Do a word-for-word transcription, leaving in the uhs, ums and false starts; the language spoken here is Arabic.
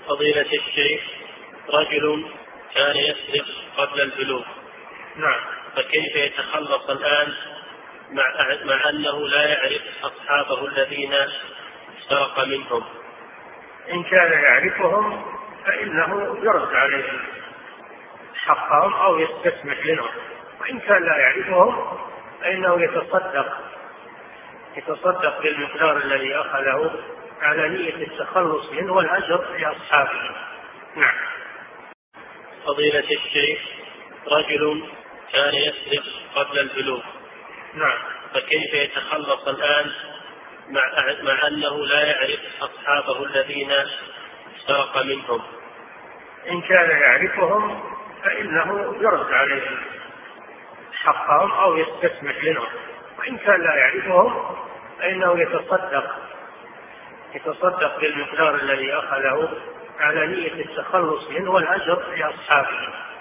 فضيلة الشيخ، رجل كان يسرق قبل البلوغ. نعم. فكيف يتخلص الآن مع, مع أنه لا يعرف أصحابه الذين سرق منهم؟ إن كان يعرفهم فإنه يرد عليهم حقهم أو يستسمح لهم، وإن كان لا يعرفهم فإنه يتصدق يتصدق بالمقدار الذي أخذه على نية التخلص منه والأجر لأصحابه. نعم. فضيلة الشيخ، رجل كان يسرق قبل البلوغ. نعم. فكيف يتخلص الآن مع, مع أنه لا يعرف أصحابه الذين سرق منهم؟ إن كان يعرفهم فإنه يرد عليهم حقهم أو يستسمح لهم، وإن كان لا يعرفهم فإنه يتصدق يتصدق بالمقدار الذي أخذه على نية التخلص منه والأجر لأصحابه.